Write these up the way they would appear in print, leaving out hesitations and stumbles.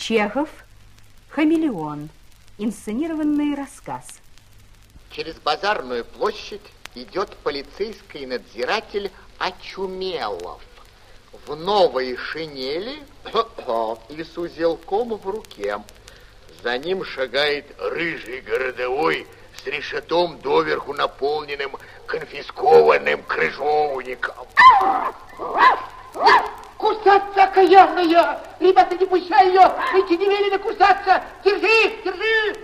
Чехов, «Хамелеон». Инсценированный рассказ. Через базарную площадь идет полицейский надзиратель Очумелов в новой шинели и с узелком в руке. За ним шагает рыжий городовой с решетом доверху наполненным конфискованным крыжовником. Кусаться окаянная! Ребята, не пущай ее! Эти не велено кусаться! Держи, держи!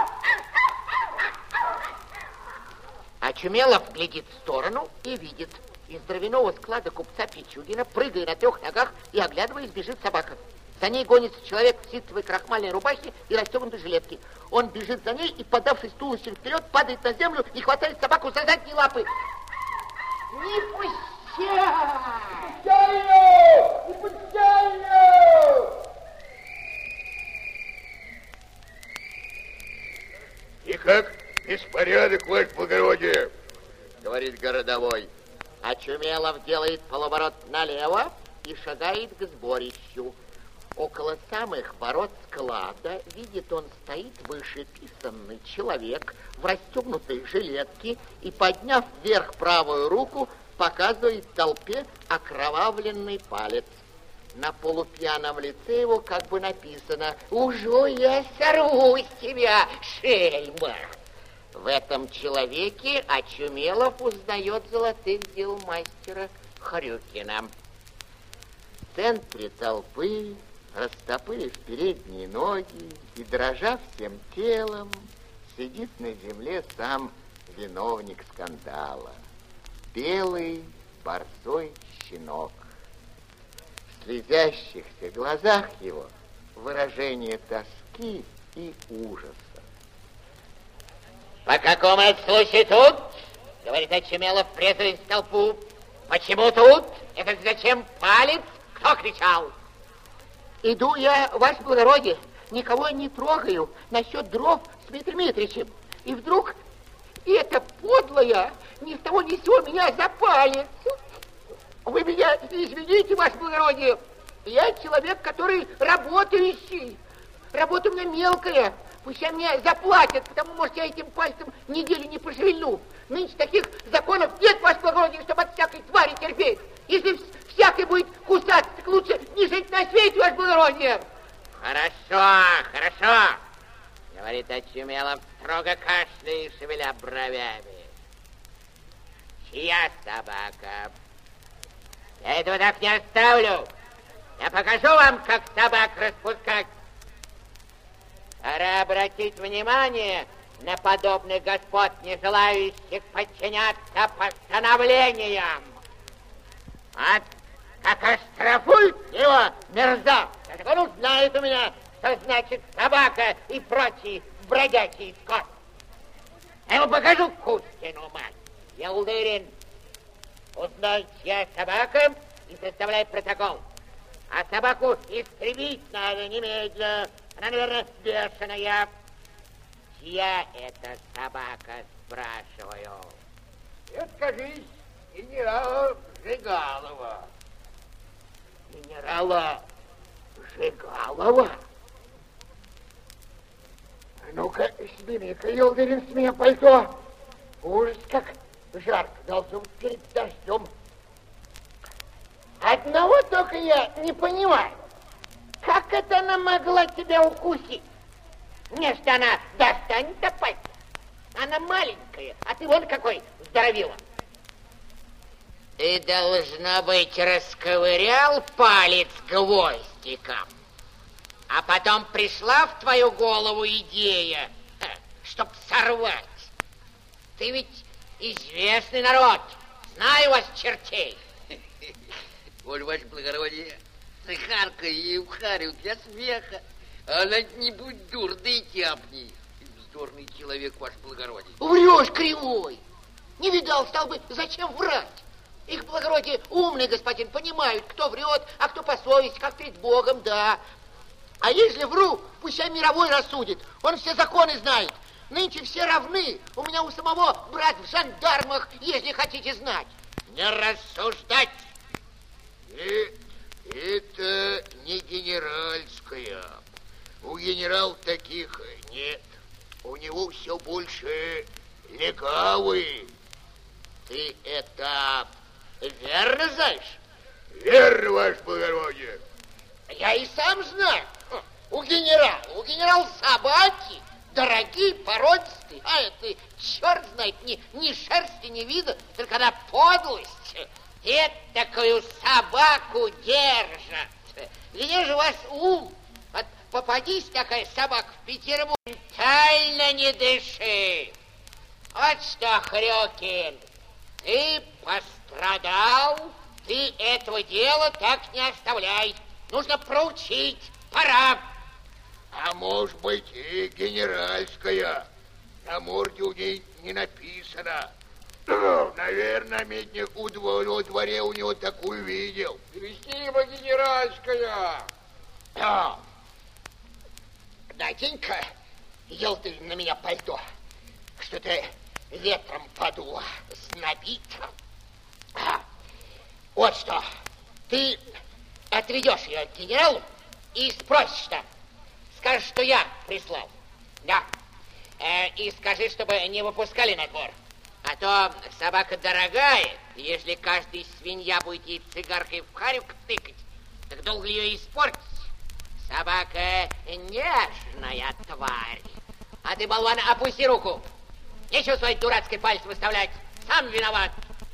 Очумелов глядит в сторону и видит. Из дровяного склада купца Пичугина, прыгая на 3 ногах и оглядываясь, бежит собака. За ней гонится человек в ситцевой крахмальной рубахе и расстегнутой жилетке. Он бежит за ней и, подавшись туловищем вперед, падает на землю и хватает собаку за задние лапы. Не пущай! Пущай ее! Не пущай ее! И как беспорядок, ваше благородие, говорит городовой. Очумелов делает полуоборот налево и шагает к сборищу. Около самых ворот склада, видит он, стоит вышеписанный человек в расстегнутой жилетке и, подняв вверх правую руку, показывает толпе окровавленный палец. На полупьяном лице его как бы написано: «Уже я сорву с тебя, шельма!» В этом человеке Очумелов узнает золотых дел мастера Хрюкина. В центре толпы, растопырив передние ноги и дрожа всем телом, сидит на земле сам виновник скандала. Белый борзой щенок. В слезящихся глазах его выражение тоски и ужаса. «По какому это случаю тут?» — говорит Очумелов, врезаясь в толпу. «Почему тут? Это зачем палец? Кто кричал?» Иду я, ваше благородие, никого не трогаю насчет дров с Дмитрием Митричем. И вдруг эта подлая ни с того ни с сего меня за палец. Вы меня извините, ваше благородие, я человек, который работающий. Работа у меня мелкая. Пусть мне заплатят, потому, может, я этим пальцем неделю не пошевельну. Нынче таких законов нет, ваше благородие, чтобы от всякой твари терпеть. Если всякой будет кусаться, так лучше не жить на свете, ваше благородие. Хорошо, хорошо, говорит Очумелов, строго кашляя и шевеля бровями. Чья собака? Я этого так не оставлю. Я покажу вам, как собак распускать. Пора обратить внимание на подобных господ, не желающих подчиняться постановлениям. Вот как оштрафуют его, мерзавца, так он узнает у меня, что значит собака и прочий бродячий скот. Я ему покажу Кузькину мать. Я уверен, узнает, чья собака, и составляет протокол. А собаку истребить надо немедленно. Она, наверное, бешеная. Чья это собака, спрашиваю? Это, кажись, генерала Жигалова. Генерала Жигалова? Ну-ка, сними-ка, я уверен, с меня пальто. Ужас, как жарко должно быть перед дождем. Одного только я не понимаю. Как это она могла тебя укусить? Не, что она достанет-то пальца. Она маленькая, а ты вон какой здоровила. Ты, должно быть, расковырял палец гвоздиком, а потом пришла в твою голову идея, чтоб сорвать. Ты ведь известный народ, знаю вас, чертей. Оль, ваше благородие, сыхарка ей вхарил для смеха. Она не будь дур, да и тяпни. Вздорный человек, ваше благородие. Врешь, кривой. Не видал, стал бы, зачем врать? Их благородие умный господин, понимают, кто врет, а кто по совести, как перед Богом, да. А если вру, пусть мировой рассудит. Он все законы знает. Нынче все равны. У меня у самого брат в жандармах, если хотите знать. Не рассуждать. Это не генеральская, У генерала таких нет. У него все больше легавые. Ты это верно знаешь? Верно, ваше благородие. Я и сам знаю. У генерала собаки дорогие, породистые. А это, черт знает, ни шерсти, ни вида, только на подлость. Такую собаку держат. Где же у вас ум? Вот попадись такая собака в Петербург, ментально не дыши. Вот что, Хрюкин, ты пострадал, ты этого дела так не оставляй. Нужно проучить, пора. А может быть и генеральская. На морде у ней не написано. Наверное, намедник во дворе у него такую видел. Спасибо, генеральская. Надень-ка, елды на меня пальто. Что-то ветром подуло, снобит. Вот что, ты отведешь ее к генералу и спросишь там. Скажешь, что я прислал. Да. И скажи, чтобы не выпускали на двор. А то собака дорогая, и если каждый свинья будет ей цигаркой в харюк тыкать, так долго ее испортить. Собака нежная тварь. А ты, болван, опусти руку. Нечего свои дурацкие пальцы выставлять. Сам виноват.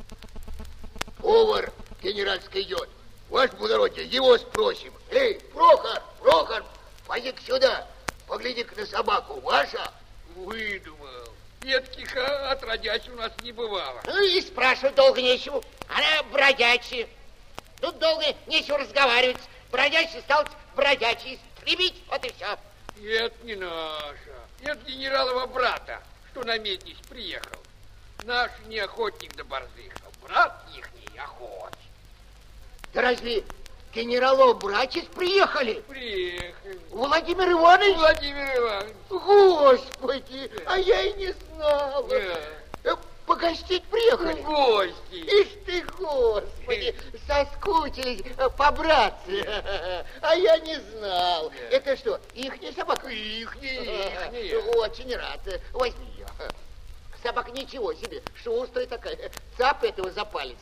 Повар генеральский идет. Ваше благородие, его спросим. Эй, Прохор, пойди-ка сюда. Погляди-ка на собаку. Ваша? Выдумал. Таких отродясь у нас не бывало. Ну и спрашивать долго нечего. Она бродячая. Тут долго нечего разговаривать. Бродячий стал бродячий. Истребить, вот и все. Это не наша. Это генералова брата, что на меднись приехал. Наш не охотник до борзых, а брат ихний охотник. Да разве генералов братец приехали? Приехали. Владимир Иванович? Владимир Иванович. Господи, а я и не знал. Да. Погостить приехали? В гости. Ишь ты, Господи, соскучились по-братски. А я не знал. Это что, ихняя собака? Ихняя. Очень рад. Возьми ее. Собака ничего себе, шустрая такая. Цап этого за палец.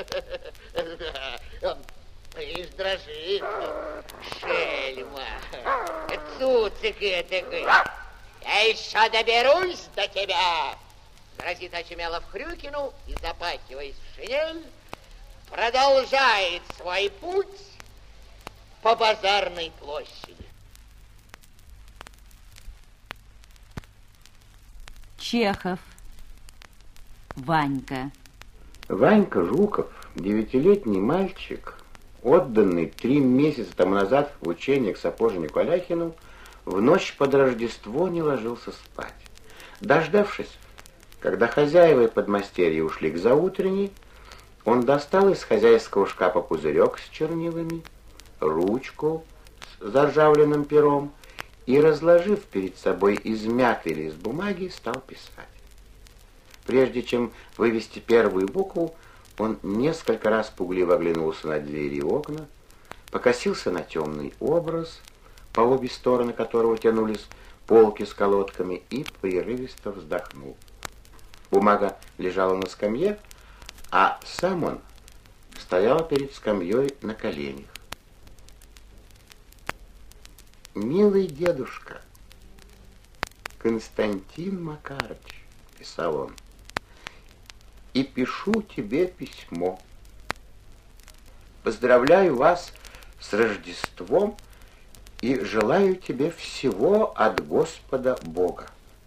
Ишь, дрожит. Шельма. Цуцик этакой. Я еще доберусь до тебя. Грозит Очумелов Хрюкину и, запахиваясь в шинель, продолжает свой путь по базарной площади. Чехов. Ванька. Ванька Жуков, 9-летний мальчик, отданный 3 месяца тому назад в учение к сапожнику Аляхину, в ночь под Рождество не ложился спать. Дождавшись, когда хозяева и подмастерья ушли к заутренней, он достал из хозяйского шкафа пузырек с чернилами, ручку с заржавленным пером и, разложив перед собой измятый лист бумаги, стал писать. Прежде чем вывести первую букву, он несколько раз пугливо оглянулся на двери и окна, покосился на темный образ, по обе стороны которого тянулись полки с колодками, и прерывисто вздохнул. Бумага лежала на скамье, а сам он стоял перед скамьей на коленях. «Милый дедушка, Константин Макарыч», — писал он, — «и пишу тебе письмо. Поздравляю вас с Рождеством и желаю тебе всего от Господа Бога.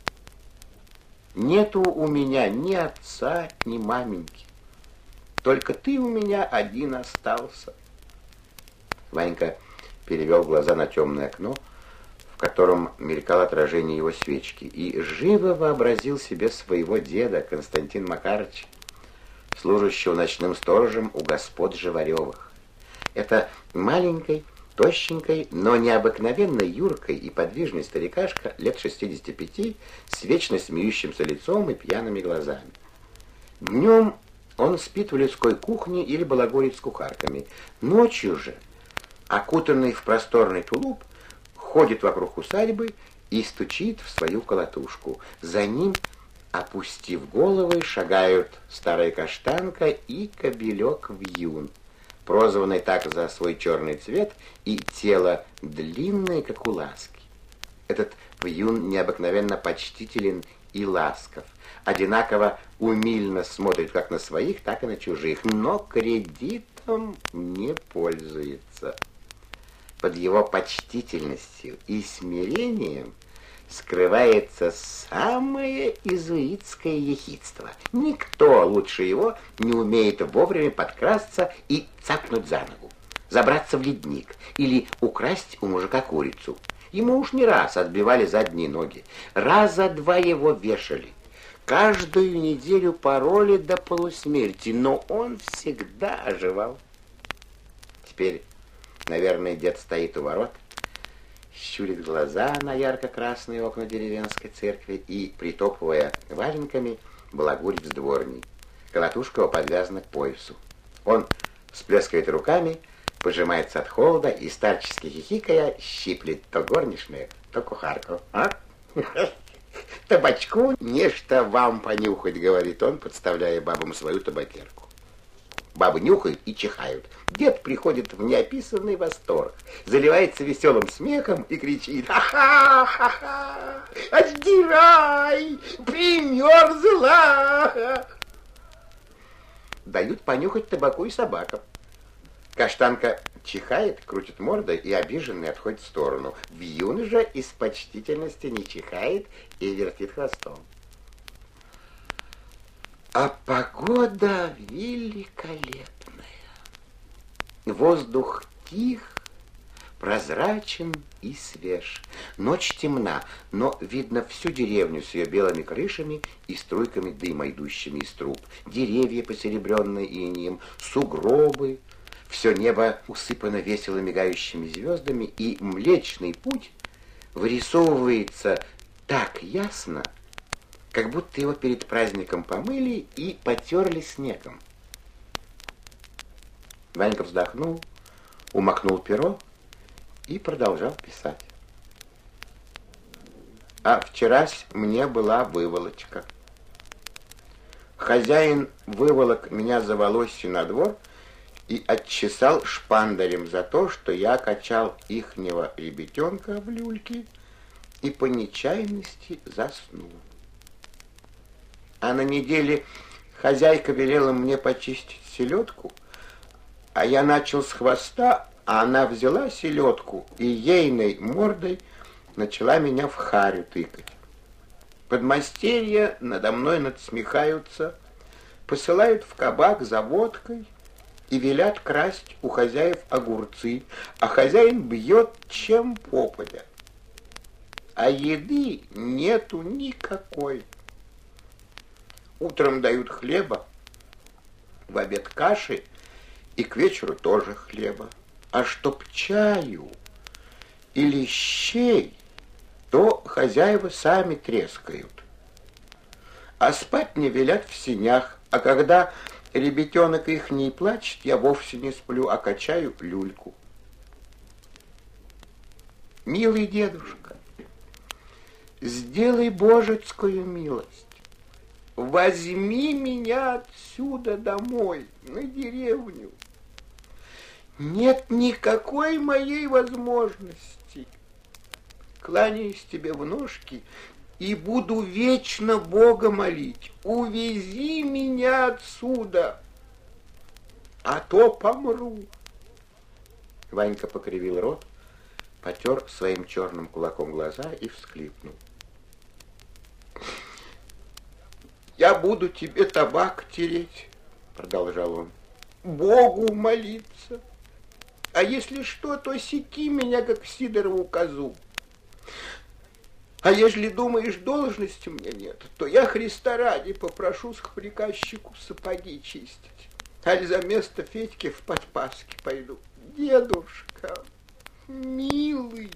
Нету у меня ни отца, ни маменьки. Только ты у меня один остался». Ванька перевел глаза на темное окно, в котором мелькало отражение его свечки, и живо вообразил себе своего деда, Константина Макарыча, служащего ночным сторожем у господ Живаревых. Это маленькой, тощенькой, но необыкновенно юркой и подвижной старикашка лет 65 с вечно смеющимся лицом и пьяными глазами. Днем он спит в людской кухне или балагурит с кухарками. Ночью же, окутанный в просторный тулуп, ходит вокруг усадьбы и стучит в свою колотушку. За ним, опустив головы, шагают старая каштанка и кобелек Вьюн, прозванный так за свой черный цвет и тело длинное, как у ласки. Этот Вьюн необыкновенно почтителен и ласков, одинаково умильно смотрит как на своих, так и на чужих, но кредитом не пользуется. Под его почтительностью и смирением скрывается самое изуитское ехидство. Никто лучше его не умеет вовремя подкрасться и цапнуть за ногу, забраться в ледник или украсть у мужика курицу. Ему уж не раз отбивали задние ноги, раза два его вешали. Каждую неделю пороли до полусмерти, но он всегда оживал. Теперь, наверное, дед стоит у ворот, щурит глаза на ярко-красные окна деревенской церкви и, притопывая валенками, балагурит с дворней. Колотушка его подвязана к поясу. Он всплескивает руками, пожимается от холода и, старчески хихикая, щиплет то горничную, то кухарку. А? Табачку нечто вам понюхать, говорит он, подставляя бабам свою табакерку. Бабы нюхают и чихают. Дед приходит в неописанный восторг, заливается веселым смехом и кричит: «Ха-ха-ха-ха! Отдирай! Примерзла!» Дают понюхать табаку и собакам. Каштанка чихает, крутит мордой и обиженный отходит в сторону. Вьюн же из почтительности не чихает и вертит хвостом. А погода великолепная. Воздух тих, прозрачен и свеж. Ночь темна, но видно всю деревню с ее белыми крышами и струйками дыма, идущими из труб. Деревья, посеребренные инеем, сугробы. Все небо усыпано весело мигающими звездами, и Млечный Путь вырисовывается так ясно, как будто его перед праздником помыли и потерли снегом. Ванька вздохнул, умокнул перо и продолжал писать. А вчерась мне была выволочка. Хозяин выволок меня за волосье на двор и отчесал шпандарем за то, что я качал ихнего ребятенка в люльке и по нечаянности заснул. А на неделе хозяйка велела мне почистить селедку, а я начал с хвоста, а она взяла селедку и ейной мордой начала меня в харю тыкать. Подмастерья надо мной надсмехаются, посылают в кабак за водкой и велят красть у хозяев огурцы, а хозяин бьет чем попадя. А еды нету никакой. Утром дают хлеба, в обед каши и к вечеру тоже хлеба. А чтоб чаю или щей, то хозяева сами трескают. А спать мне велят в сенях, а когда ребятенок их не плачет, я вовсе не сплю, а качаю люльку. Милый дедушка, сделай божецкую милость. Возьми меня отсюда домой, на деревню. Нет никакой моей возможности. Кланяюсь тебе в ножки и буду вечно Бога молить. Увези меня отсюда, а то помру. Ванька покривил рот, потер своим черным кулаком глаза и всхлипнул. Я буду тебе табак тереть, продолжал он, Богу молиться. А если что, то секи меня, как Сидорову козу. А если думаешь, должности у меня нет, то я Христа ради попрошусь к приказчику сапоги чистить. Аль за место Федьки в подпаске пойду. Дедушка, милый,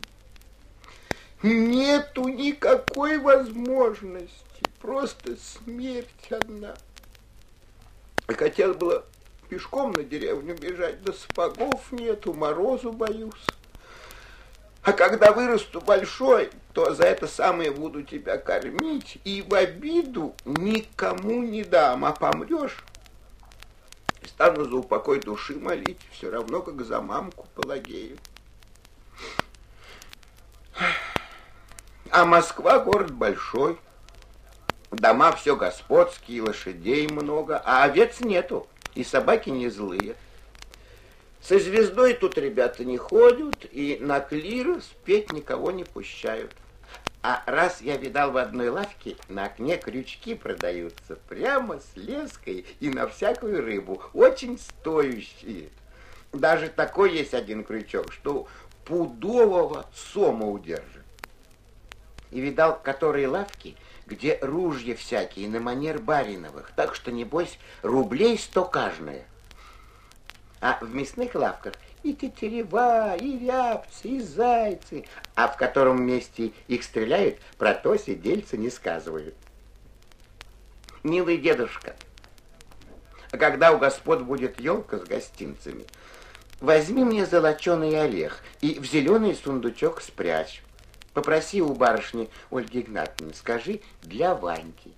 нету никакой возможности. Просто смерть одна. И хотел было пешком на деревню бежать, да сапогов нету, морозу боюсь. А когда вырасту большой, то за это самое буду тебя кормить и в обиду никому не дам, а помрешь. Стану за упокой души молить, все равно, как за мамку Пелагею. А Москва город большой, дома все господские, лошадей много, а овец нету, и собаки не злые. Со звездой тут ребята не ходят, и на клирос петь никого не пущают. А раз я видал в одной лавке, на окне крючки продаются прямо с леской и на всякую рыбу, очень стоящие. Даже такой есть один крючок, что пудового сома удержит. И видал, которые лавки, где ружья всякие на манер бариновых, так что, небось, рублей 100 каждая. А в мясных лавках и тетерева, и рябцы, и зайцы, а в котором месте их стреляют, про то сидельцы не сказывают. Милый дедушка, а когда у господ будет елка с гостинцами, возьми мне золоченый орех и в зеленый сундучок спрячь. Попроси у барышни Ольги Игнатьевны, скажи, для Ваньки.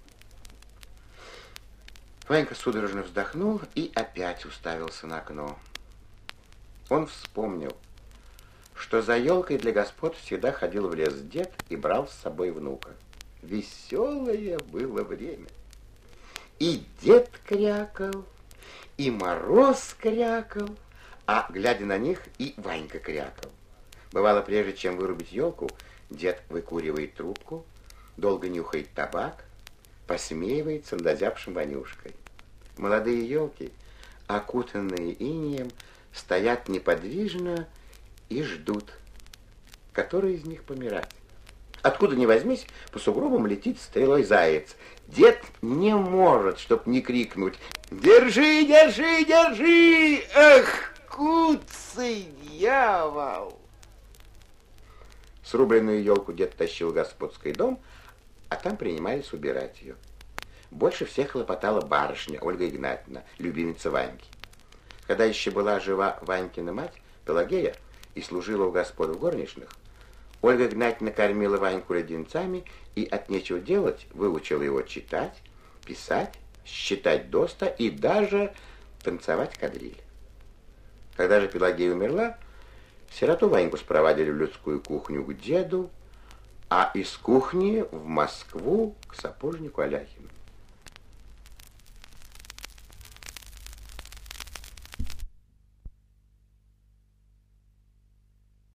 Ванька судорожно вздохнул и опять уставился на окно. Он вспомнил, что за елкой для господ всегда ходил в лес дед и брал с собой внука. Веселое было время. И дед крякал, и Мороз крякал, а, глядя на них, и Ванька крякал. Бывало, прежде чем вырубить елку, дед выкуривает трубку, долго нюхает табак, посмеивается над озябшим Ванюшкой. Молодые елки, окутанные инеем, стоят неподвижно и ждут, который из них помирать. Откуда ни возьмись, по сугробам летит стрелой заяц. Дед не может, чтоб не крикнуть: «Держи, держи, держи! Эх, куцый дьявол!» Срубленную елку дед тащил в господский дом, а там принимались убирать ее. Больше всех хлопотала барышня Ольга Игнатьевна, любимица Ваньки. Когда еще была жива Ванькина мать, Пелагея, и служила у господ в горничных, Ольга Игнатьевна кормила Ваньку леденцами и от нечего делать выучила его читать, писать, считать доста и даже танцевать кадриль. Когда же Пелагея умерла, сироту Ваньку спровадили в людскую кухню к деду, а из кухни в Москву к сапожнику Аляхину.